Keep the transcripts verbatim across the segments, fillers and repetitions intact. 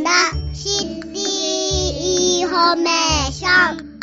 なシティインフォメーション。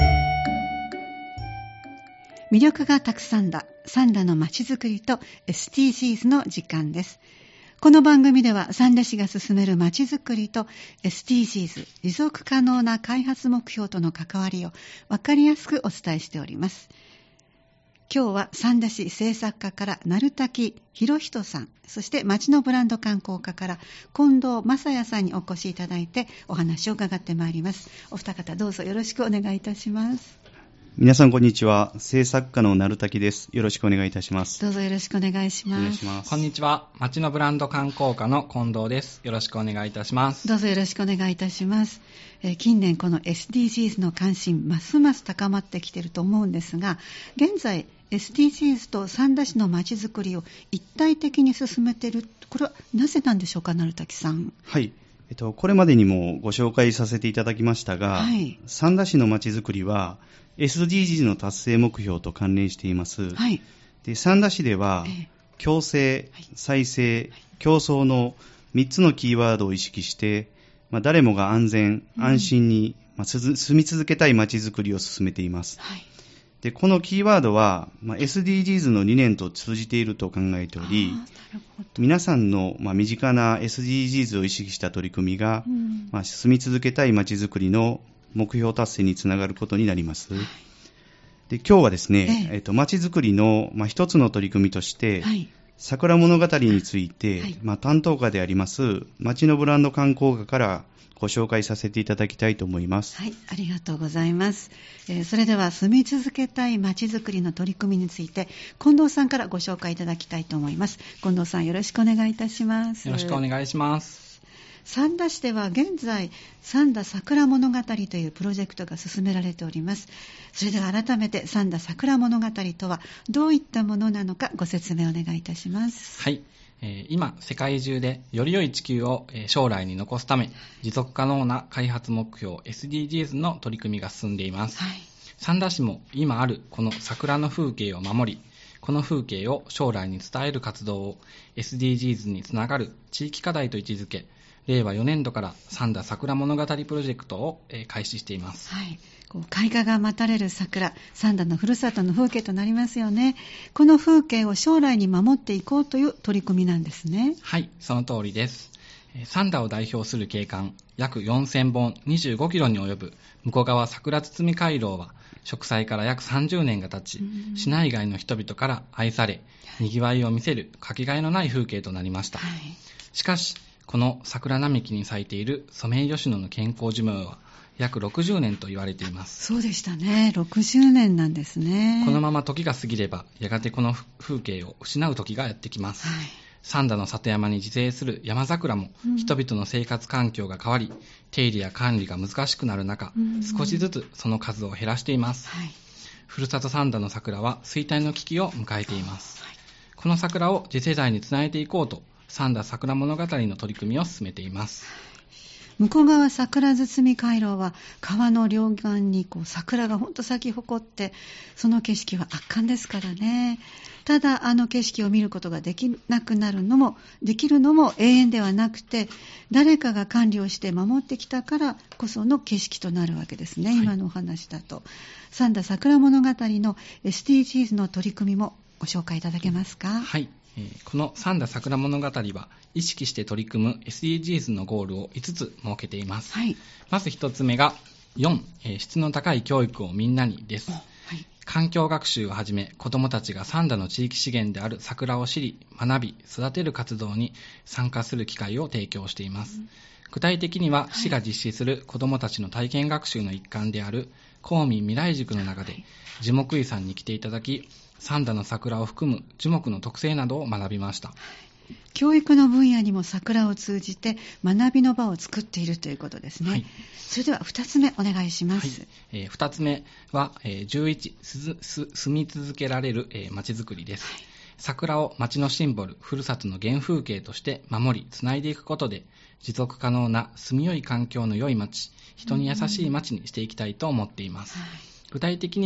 魅力がたくさんだ三田のまちづくりと エスディージーズ の時間です。この番組では三田市が進めるまちづくりと エスディージーズ 持続可能な開発目標との関わりを分かりやすくお伝えしております。今日は三田市政策課から鳴滝博人さん、そして町のブランド観光課から近藤正也さんにお越しいただいてお話を伺ってまいります。お二方どうぞよろしくお願いいたします。 皆さんこんにちは。政策課の鳴滝です。よろしくお願いいたします。 どうぞよろしくお願いします。お願いします。 こんにちは。町のブランド観光課の近藤です。よろしくお願いいたします。 どうぞよろしくお願いいたします。えー、近年この エスディージーズ の関心ますます高まってきていると思うんですが、現在 エスディージーズ と三田市のまちづくりを一体的に進めている、これはなぜなんでしょうか、鳴滝さん。 はい、えっと、これまでにもご紹介させていただきましたが、はい、三田市のまちづくりは エスディージーズ の達成目標と関連しています。はい、で三田市では、えー、共生、再生、競争のみっつのキーワードを意識して、まあ、誰もが安全、安心に、うんまあ、住み続けたいまちづくりを進めています。はい、でこのキーワードは、まあ、エスディージーズ の理念と通じていると考えており、皆さんの、まあ、身近な エスディージーズ を意識した取り組みが、うんまあ、住み続けたいまちづくりの目標達成につながることになります。はい、で今日はですね、えええっと、まちづくりの、まあ、一つの取り組みとして、はい、桜物語について、はいまあ、担当課であります町のブランド観光課からご紹介させていただきたいと思います。 はい、ありがとうございます。えー、それでは住み続けたいまちづくりの取り組みについて近藤さんからご紹介いただきたいと思います。近藤さんよろしくお願いいたします。 よろしくお願いします。 三田市では現在三田桜物語というプロジェクトが進められております。それでは改めて三田桜物語とはどういったものなのかご説明お願いいたします。 はい、えー、今世界中でより良い地球を将来に残すため持続可能な開発目標 エスディージーズ の取り組みが進んでいます。はい、三田市も今あるこの桜の風景を守り、この風景を将来に伝える活動を エスディージーズ につながる地域課題と位置づけ、れいわよねんどから三田桜物語プロジェクトを開始しています。 はい、こう開花が待たれる桜、三田のふるさとの風景となりますよね。この風景を将来に守っていこうという取り組みなんですね。 はい、その通りです。三田を代表する景観約よんせんぼんにじゅうごキロに及ぶ向川桜堤回廊は植栽から約さんじゅうねんが経ち、市内外の人々から愛され、にぎわいを見せるかけがえのない風景となりました。はい、しかしこの桜並木に咲いているソメイヨシノの健康寿命は約ろくじゅうねんと言われています。 そうでしたね。ろくじゅうねんなんですね。 このまま時が過ぎればやがてこの風景を失う時がやってきます。はい、三田の里山に自生する山桜も人々の生活環境が変わり、うん、手入れや管理が難しくなる中、うん、少しずつその数を減らしています。はい、ふるさと三田の桜は衰退の危機を迎えています。はい、この桜を次世代につないでいこうと三田桜物語の取り組みを進めています。 向川桜堤回廊は川の両岸にこう桜が本当咲き誇って、その景色は圧巻ですからね。ただあの景色を見ることができなくなるのもできるのも永遠ではなくて、誰かが管理をして守ってきたからこその景色となるわけですね。はい、今のお話だと三田桜物語の エスディージーズ の取り組みもご紹介いただけますか。 はい、この三田桜物語は意識して取り組む エスディージーズ のゴールをいつつ設けています。はい、まずひとつめがよん、質の高い教育をみんなにです。はい、環境学習をはじめ子どもたちが三田の地域資源である桜を知り学び育てる活動に参加する機会を提供しています。うん、具体的には市が実施する子どもたちの体験学習の一環である公民未来塾の中で樹木医さんに来ていただき、三田の桜を含む樹木の特性などを学びました。 教育の分野にも桜を通じて学びの場を作っているということですね。はい、それではふたつめお願いします。 はい、えー、ふたつめは、えー、じゅういち、すす住み続けられる、えー、街づくりです。はい、桜を街のシンボル、ふるさとの原風景として守りつないでいくことで持続可能な住みよい環境の良い街、人に優しい街にしていきたいと思っています。はい、具体的には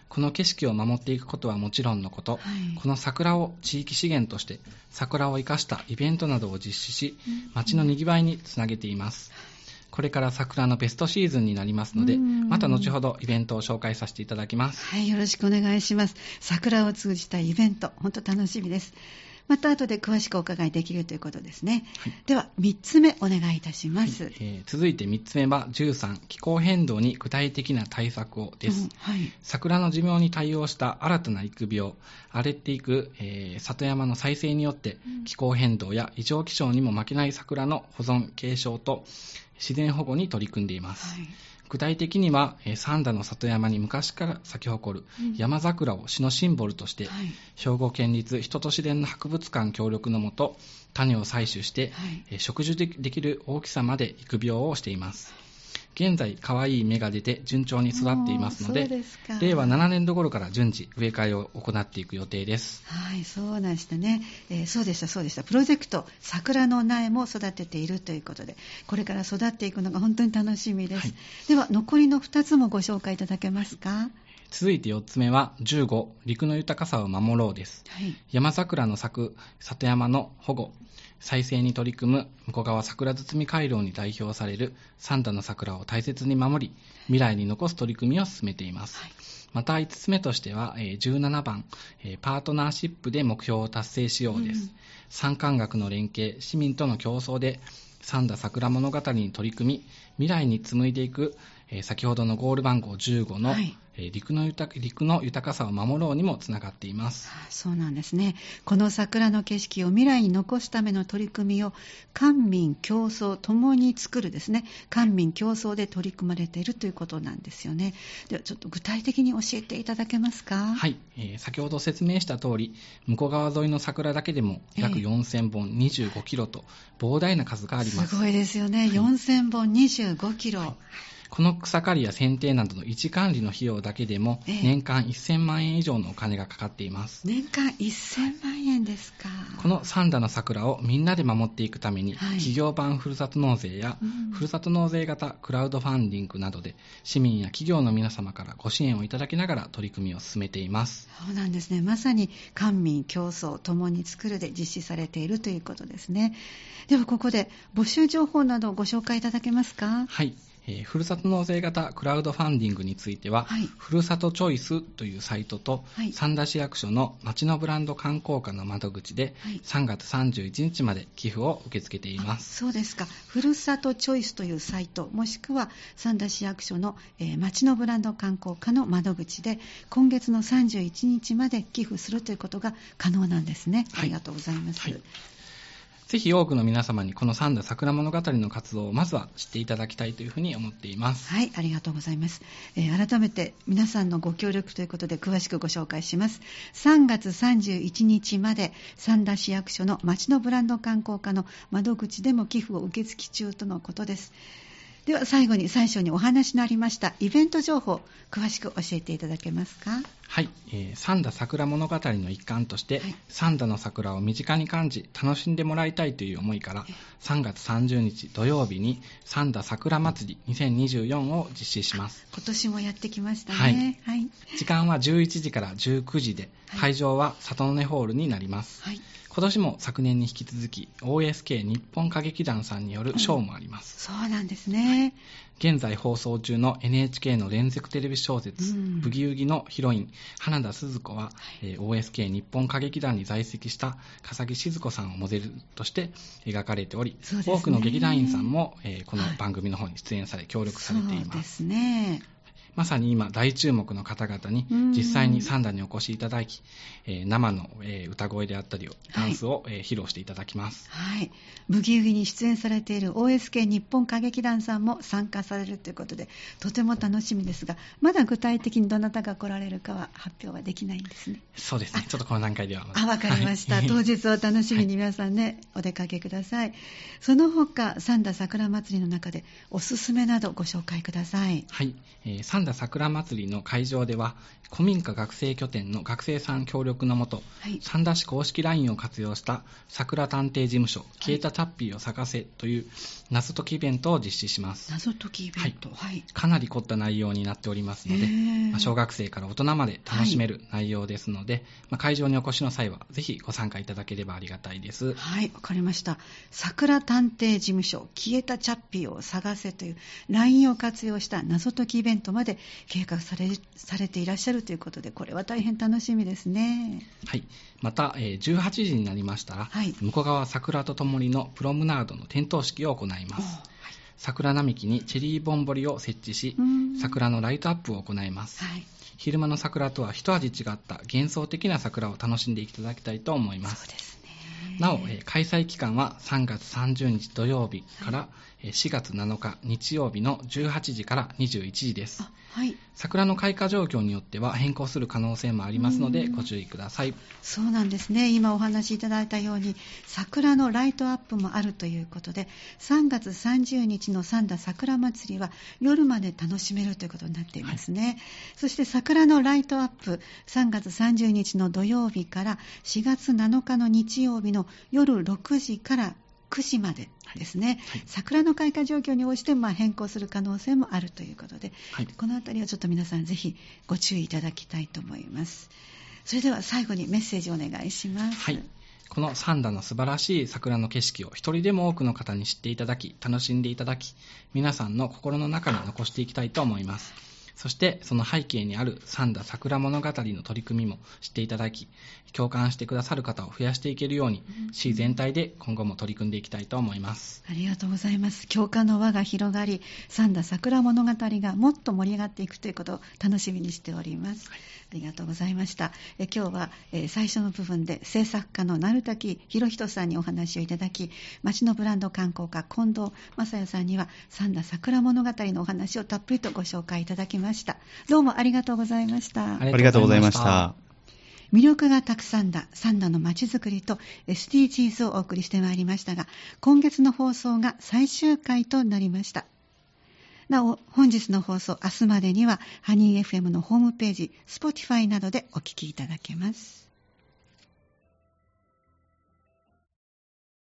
この景色を守っていくことはもちろんのこと、はい、この桜を地域資源として桜を生かしたイベントなどを実施し、街のにぎわいにつなげています。これから桜のベストシーズンになりますので、また後ほどイベントを紹介させていただきます。 はい、よろしくお願いします。桜を通じたイベント、本当楽しみです。また後で詳しくお伺いできるということですね。はい、ではみっつめお願いいたします。はい、 えー、続いてみっつめはじゅうさん、気候変動に具体的な対策をです。うん、はい、桜の寿命に対応した新たな育苗、荒れていく、えー、里山の再生によって気候変動や異常気象にも負けない桜の保存継承と自然保護に取り組んでいます。はい、具体的には、三田の里山に昔から咲き誇る山桜を市のシンボルとして、うん、はい、兵庫県立人と自然の博物館協力のもと、種を採取して、はい、植樹できる大きさまで育苗をしています。現在、可愛い芽が出て順調に育っていますので、れいわななねんど頃から順次植え替えを行っていく予定です。 はい、そうでしたね、えー、そうでしたそうでした。プロジェクト桜の苗も育てているということで、これから育っていくのが本当に楽しみです。はい、では残りのふたつもご紹介いただけますか。はい、 続いてよっつめはじゅうご、陸の豊かさを守ろうです。はい、山桜の咲く里山の保護、再生に取り組む向川桜堤回廊に代表される三田の桜を大切に守り、未来に残す取り組みを進めています。はい、またいつつめとしてはじゅうななばん、パートナーシップで目標を達成しようです。うん、産官学の連携、市民との競争で三田桜物語に取り組み、未来に紡いでいく、先ほどのゴール番号じゅうごの、はい、陸の豊か、陸の豊かさを守ろうにもつながっています。 そうなんですね。この桜の景色を未来に残すための取り組みを官民共創ともに作るですね、官民共創で取り組まれているということなんですよね。ではちょっと具体的に教えていただけますか。 はい、えー、先ほど説明した通り、向こう側沿いの桜だけでも約よんせんぼん、にじゅうごキロと膨大な数があります。 すごいですよね、はい、よんせんぼんにじゅうごキロ、はい、 この草刈りや剪定などの維持管理の費用だけでも年間せんまんえん以上のお金がかかっています。 年間せんまんえんですか。 この三田の桜をみんなで守っていくために、はい、企業版ふるさと納税や、うん、ふるさと納税型クラウドファンディングなどで市民や企業の皆様からご支援をいただきながら取り組みを進めています。 そうなんですね。まさに官民共創ともに作るで実施されているということですね。ではここで募集情報などをご紹介いただけますか。 はい、えー、ふるさと納税型クラウドファンディングについては、はい、ふるさとチョイスというサイトと、はい、三田市役所の町のブランド観光課の窓口で、はい、さんがつさんじゅういちにちまで寄付を受け付けています。 そうですか。ふるさとチョイスというサイト、もしくは三田市役所の、えー、町のブランド観光課の窓口で今月のさんじゅういちにちまで寄付するということが可能なんですね。はい、ありがとうございます。はい、 ぜひ多くの皆様にこの三田桜物語の活動をまずは知っていただきたいというふうに思っています。 はい、ありがとうございます。えー、改めて皆さんのご協力ということで詳しくご紹介します。さんがつさんじゅういちにちまで三田市役所の町のブランド観光課の窓口でも寄付を受付中とのことです。では最後に最初にお話のありましたイベント情報、詳しく教えていただけますか。 はい、えー、三田桜物語の一環として、はい、三田の桜を身近に感じ楽しんでもらいたいという思いから、さんがつさんじゅうにち土曜日に三田桜祭りにせんにじゅうよんを実施します。 今年もやってきましたね。 はいはい、時間はじゅういちじからじゅうくじで、はい、会場は里の根ホールになります。はい、今年も昨年に引き続き オーエスケー 日本歌劇団さんによるショーもあります。 うん、そうなんですね。 現在放送中の エヌエイチケー の連続テレビ小説、うん、ブギウギのヒロイン花田鈴子は、はい、えー、オーエスケー 日本歌劇団に在籍した笠木静子さんをモデルとして描かれており、ね、多くの劇団員さんも、えー、この番組の方に出演され、はい、協力されています。そうですね。まさに今大注目の方々に実際に三田にお越しいただき、えー、生の、えー、歌声であったりダンスを、はい、えー、披露していただきます。 はい、ブギウギに出演されている オーエスケー 日本歌劇団さんも参加されるということでとても楽しみですが、まだ具体的にどなたが来られるかは発表はできないんですね。 そうですね、ちょっとこの段階ではまだ。 あ、わかりました、はい、当日を楽しみに皆さんね、はい、お出かけください。その他三田桜祭りの中でおすすめなどご紹介ください。 はい、えー、三田田桜まつりの会場では、古民家学生拠点の学生さん協力のもと、はい、三田市公式 ライン を活用した桜探偵事務所、消えたチャッピーを探せという謎解きイベントを実施します。 謎解きイベント、はい、 かなり凝った内容になっておりますので、まあ、小学生から大人まで楽しめる内容ですので、はい、まあ、会場にお越しの際はぜひご参加いただければありがたいです。 はい、わかりました。桜探偵事務所、消えたチャッピーを探せという ライン を活用した謎解きイベントまで計画され、されていらっしゃるということで、これは大変楽しみですね。 はい、また、えー、じゅうはちじになりましたら、はい、向川桜とともりのプロムナードの点灯式を行います。はい、桜並木にチェリーぼんぼりを設置し、桜のライトアップを行います。はい、昼間の桜とは一味違った幻想的な桜を楽しんでいただきたいと思います。 そうですね。 なお、えー、開催期間はさんがつさんじゅうにち土曜日から、はい、しがつなのか日曜日のじゅうはちじからにじゅういちじです。はい、桜の開花状況によっては変更する可能性もありますのでご注意ください。 そうなんですね。今お話しいただいたように桜のライトアップもあるということで、さんがつさんじゅうにちの三田桜まつりは夜まで楽しめるということになっていますね。はい、そして桜のライトアップ、さんがつさんじゅうにちの土曜日からしがつなのかの日曜日の夜ろくじからくじまでですね。はい、桜の開花状況に応じてまあ変更する可能性もあるということで、はい、このあたりはちょっと皆さんぜひご注意いただきたいと思います。それでは最後にメッセージをお願いします。 はい、この三田の素晴らしい桜の景色を一人でも多くの方に知っていただき、楽しんでいただき、皆さんの心の中に残していきたいと思います。そしてその背景にある三田桜物語の取り組みも知っていただき、共感してくださる方を増やしていけるように、うん、市全体で今後も取り組んでいきたいと思います。 ありがとうございます。共感の輪が広がり、三田桜物語がもっと盛り上がっていくということを楽しみにしております。はい、ありがとうございました。え今日は、えー、最初の部分で制作家の鳴滝博人さんにお話をいただき、町のブランド観光課近藤正代さんには三田桜物語のお話をたっぷりとご紹介いただきました。どうもありがとうございました。 ありがとうございました。 魅力がたくさんだ三田のまちづくりと エスディージーズ をお送りしてまいりましたが、今月の放送が最終回となりました。なお本日の放送、明日までにはハニー エフエム のホームページ、Spotify などでお聞きいただけます。